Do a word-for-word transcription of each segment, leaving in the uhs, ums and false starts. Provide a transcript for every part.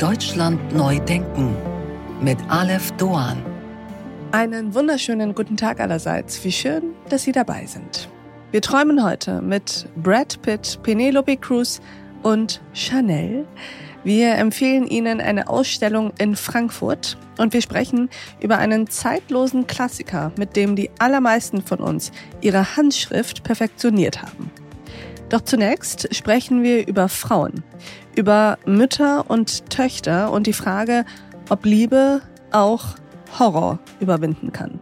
Deutschland neu denken mit Aleph Doan. Einen wunderschönen guten Tag allerseits. Wie schön, dass Sie dabei sind. Wir träumen heute mit Brad Pitt, Penelope Cruz und Chanel. Wir empfehlen Ihnen eine Ausstellung in Frankfurt und wir sprechen über einen zeitlosen Klassiker, mit dem die allermeisten von uns ihre Handschrift perfektioniert haben. Doch zunächst sprechen wir über Frauen, über Mütter und Töchter und die Frage, ob Liebe auch Horror überwinden kann.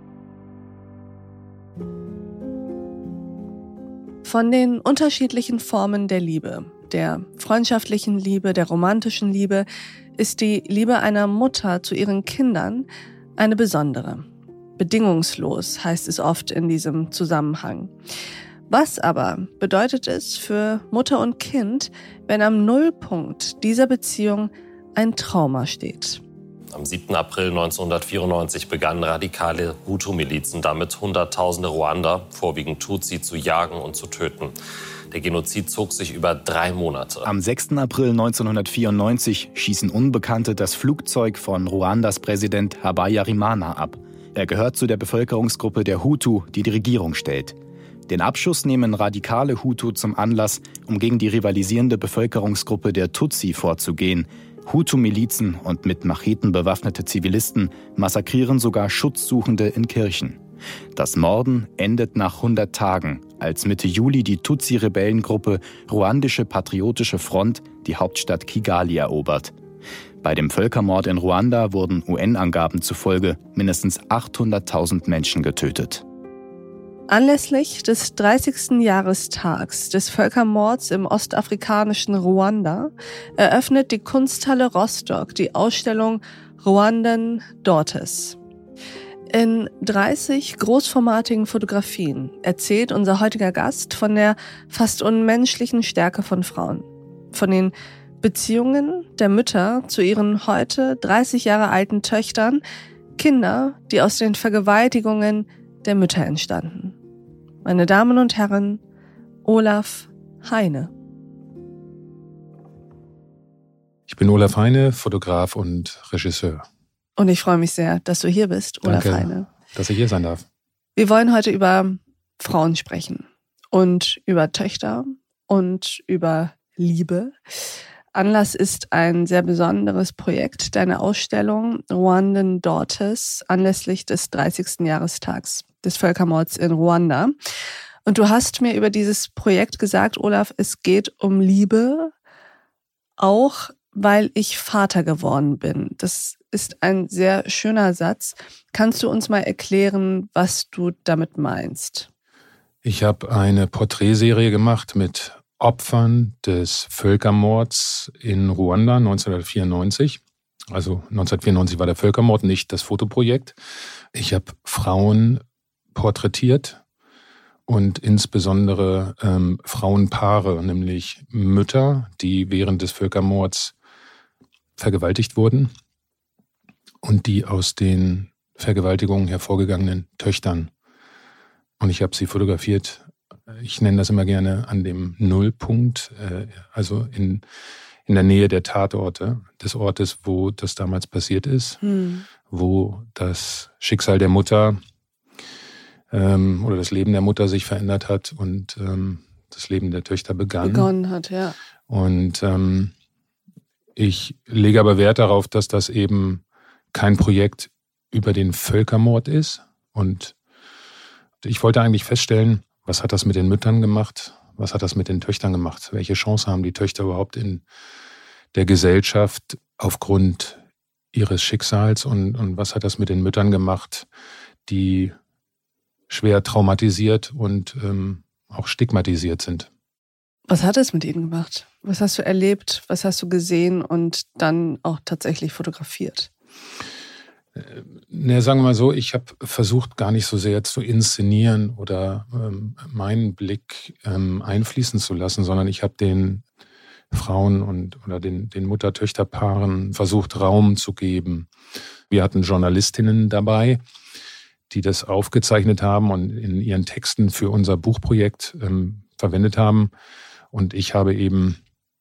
Von den unterschiedlichen Formen der Liebe, der freundschaftlichen Liebe, der romantischen Liebe, ist die Liebe einer Mutter zu ihren Kindern eine besondere. Bedingungslos heißt es oft in diesem Zusammenhang. Was aber bedeutet es für Mutter und Kind, wenn am Nullpunkt dieser Beziehung ein Trauma steht? Am siebten April neunzehnhundertvierundneunzig begannen radikale Hutu-Milizen damit, Hunderttausende Ruander, vorwiegend Tutsi, zu jagen und zu töten. Der Genozid zog sich über drei Monate. Am sechsten April neunzehnhundertvierundneunzig schießen Unbekannte das Flugzeug von Ruandas Präsident Habyarimana ab. Er gehört zu der Bevölkerungsgruppe der Hutu, die die Regierung stellt. Den Abschuss nehmen radikale Hutu zum Anlass, um gegen die rivalisierende Bevölkerungsgruppe der Tutsi vorzugehen. Hutu-Milizen und mit Macheten bewaffnete Zivilisten massakrieren sogar Schutzsuchende in Kirchen. Das Morden endet nach hundert Tagen, als Mitte Juli die Tutsi-Rebellengruppe Ruandische Patriotische Front die Hauptstadt Kigali erobert. Bei dem Völkermord in Ruanda wurden U N-Angaben zufolge mindestens achthunderttausend Menschen getötet. Anlässlich des dreißigsten Jahrestags des Völkermords im ostafrikanischen Ruanda eröffnet die Kunsthalle Rostock die Ausstellung Rwandan Daughters. In dreißig großformatigen Fotografien erzählt unser heutiger Gast von der fast unmenschlichen Stärke von Frauen, von den Beziehungen der Mütter zu ihren heute dreißig Jahre alten Töchtern, Kinder, die aus den Vergewaltigungen der Mütter entstanden. Meine Damen und Herren, Olaf Heine. Ich bin Olaf Heine, Fotograf und Regisseur. Und ich freue mich sehr, dass du hier bist, Olaf Danke, Heine. Dass ich hier sein darf. Wir wollen heute über Frauen sprechen und über Töchter und über Liebe. Anlass ist ein sehr besonderes Projekt, deine Ausstellung Rwandan Daughters, anlässlich des dreißigsten Jahrestags des Völkermords in Ruanda. Und du hast mir über dieses Projekt gesagt, Olaf, es geht um Liebe, auch weil ich Vater geworden bin. Das ist ein sehr schöner Satz. Kannst du uns mal erklären, was du damit meinst? Ich habe eine Porträtserie gemacht mit Opfern des Völkermords in Ruanda neunzehnhundertvierundneunzig. Also neunzehnhundertvierundneunzig war der Völkermord, nicht das Fotoprojekt. Ich habe Frauen porträtiert und insbesondere ähm, Frauenpaare, nämlich Mütter, die während des Völkermords vergewaltigt wurden und die aus den Vergewaltigungen hervorgegangenen Töchtern. Und ich habe sie fotografiert. Ich nenne das immer gerne an dem Nullpunkt, äh, also in, in der Nähe der Tatorte, des Ortes, wo das damals passiert ist, hm. wo das Schicksal der Mutter ähm, oder das Leben der Mutter sich verändert hat und ähm, das Leben der Töchter begann. Begonnen hat, ja. Und ähm, ich lege aber Wert darauf, dass das eben kein Projekt über den Völkermord ist. Und ich wollte eigentlich feststellen, was hat das mit den Müttern gemacht? Was hat das mit den Töchtern gemacht? Welche Chance haben die Töchter überhaupt in der Gesellschaft aufgrund ihres Schicksals? Und, und was hat das mit den Müttern gemacht, die schwer traumatisiert und ähm, auch stigmatisiert sind? Was hat es mit ihnen gemacht? Was hast du erlebt? Was hast du gesehen und dann auch tatsächlich fotografiert? Ne, sagen wir mal so, ich habe versucht, gar nicht so sehr zu inszenieren oder ähm, meinen Blick ähm, einfließen zu lassen, sondern ich habe den Frauen und oder den, den Mutter-Töchter-Paaren versucht, Raum zu geben. Wir hatten Journalistinnen dabei, die das aufgezeichnet haben und in ihren Texten für unser Buchprojekt ähm, verwendet haben. Und ich habe eben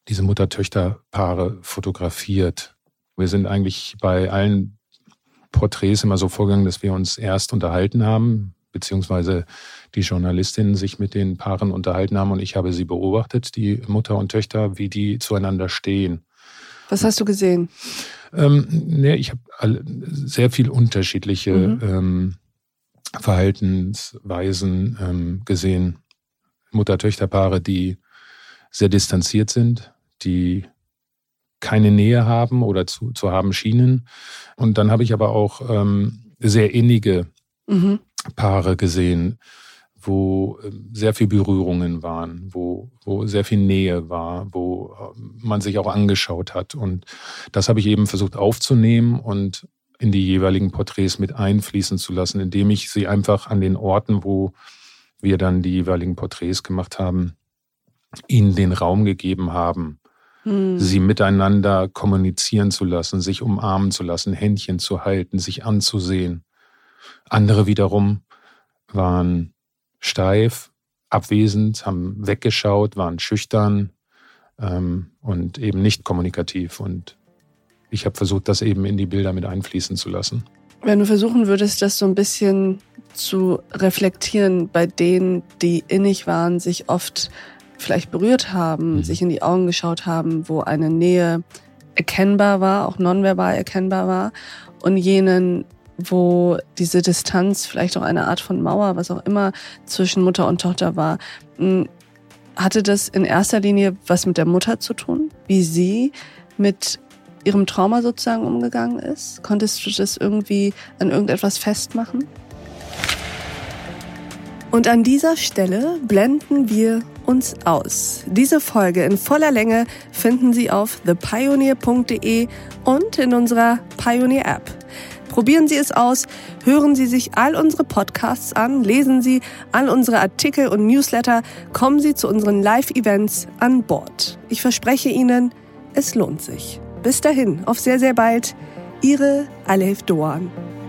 diese Mutter-Töchter-Paare fotografiert. Wir sind eigentlich bei allen Porträts immer so vorgegangen, dass wir uns erst unterhalten haben, beziehungsweise die Journalistinnen sich mit den Paaren unterhalten haben und ich habe sie beobachtet, die Mutter und Töchter, wie die zueinander stehen. Was hast du gesehen? Ähm, ne, ich habe sehr viel unterschiedliche mhm. ähm, Verhaltensweisen ähm, gesehen. Mutter-Töchter-Paare, die sehr distanziert sind, die keine Nähe haben oder zu, zu haben schienen. Und dann habe ich aber auch ähm, sehr innige mhm. Paare gesehen, wo sehr viel Berührungen waren, wo, wo sehr viel Nähe war, wo man sich auch angeschaut hat. Und das habe ich eben versucht aufzunehmen und in die jeweiligen Porträts mit einfließen zu lassen, indem ich sie einfach an den Orten, wo wir dann die jeweiligen Porträts gemacht haben, ihnen den Raum gegeben haben, hm. sie miteinander kommunizieren zu lassen, sich umarmen zu lassen, Händchen zu halten, sich anzusehen. Andere wiederum waren steif, abwesend, haben weggeschaut, waren schüchtern ähm, und eben nicht kommunikativ. Und ich habe versucht, das eben in die Bilder mit einfließen zu lassen. Wenn du versuchen würdest, das so ein bisschen zu reflektieren bei denen, die innig waren, sich oft vielleicht berührt haben, mhm. sich in die Augen geschaut haben, wo eine Nähe erkennbar war, auch nonverbal erkennbar war, und jenen, wo diese Distanz, vielleicht auch eine Art von Mauer, was auch immer, zwischen Mutter und Tochter war. Hatte das in erster Linie was mit der Mutter zu tun? Wie sie mit ihrem Trauma sozusagen umgegangen ist? Konntest du das irgendwie an irgendetwas festmachen? Und an dieser Stelle blenden wir uns aus. Diese Folge in voller Länge finden Sie auf the pioneer punkt de und in unserer Pioneer-App. Probieren Sie es aus, hören Sie sich all unsere Podcasts an, lesen Sie all unsere Artikel und Newsletter, kommen Sie zu unseren Live-Events an Bord. Ich verspreche Ihnen, es lohnt sich. Bis dahin, auf sehr, sehr bald. Ihre Alef Doğan.